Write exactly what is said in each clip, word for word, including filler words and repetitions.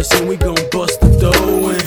us in, we gon' bust the dough in.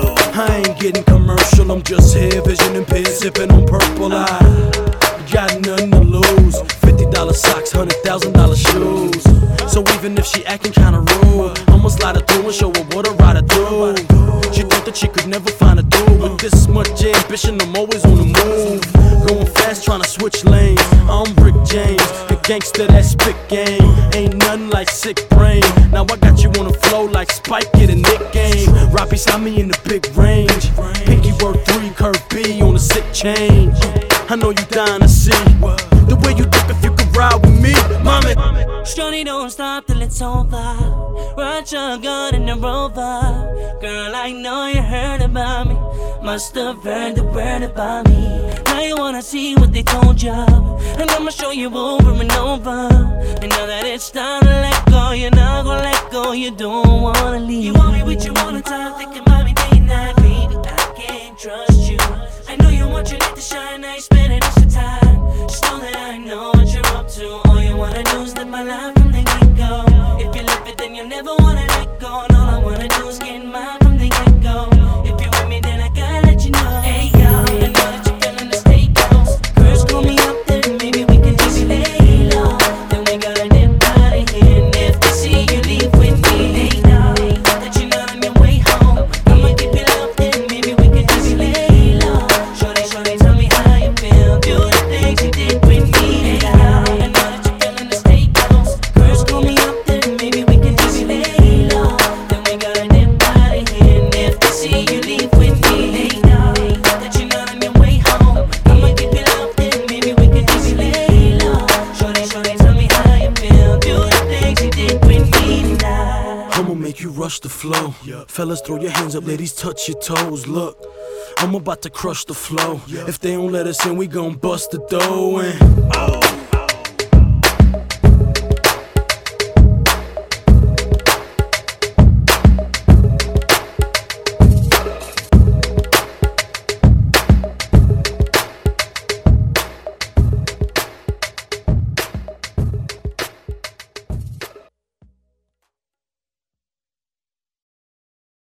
I ain't getting commercial, I'm just here, vision impaired, sipping on purple eye. Got nothing to lose, fifty dollar socks, one hundred thousand dollar shoes. So even if she acting kinda rude, I'ma slide her through and show her what a rider do. She thought that she could never find a dude with this much ambition, I'm always on the move. Going fast, tryna switch lanes, I'm Rick James, the gangster that spit game. Ain't nothing like sick brain, now I got you on the flow like Spike, get a Nick game. Right beside me in the big range, Pinky work three, curve B on a sick change. I know you dying to see the way you look if you could ride with me, mommy. Shorty, don't stop till it's over. Ride shotgun in the Rover. Girl, I know you heard about me. Must have heard the word about me. Now you wanna see what they told ya, and I'ma show you over and over. And now that it's time to let go, you're not gonna let go, you don't wanna leave. You want me with you all the time, thinking about me day and night. Baby, I can't trust you. I know you want your light to shine, now you're spending extra time. Just know that I know what you're up to. All you wanna do is live my life from the get-go. If you live it, then you'll never wanna let go. And all I wanna do is get mine from the get-go. If you're with me, then I gotta let you know. Hey, yo, I know that you're feeling the state goes. Girls, call me up, then maybe we can just lay low. Then we gotta dip out of here. And if they see you leave with me, they know that you're not on your way home. I'ma keep it up, then maybe we can just lay low. Shorty, shorty, tell me how you feel. Do the things you did with me. Hey, yo, I know that you're feeling the state goes. Girls, call me up, then maybe we can just lay low. Then we gotta dip out of here. And if they see you leave with me, they know that you're not on your way home. I'ma keep it up, then maybe we can just lay low. Shorty, shorty, tell me how you feel. Do the things you did with me tonight. I'ma make you rush the flow. Fellas, throw your hands up, ladies, touch your toes. Look, I'm about to crush the flow. If they don't let us in, we gon' bust the dough in.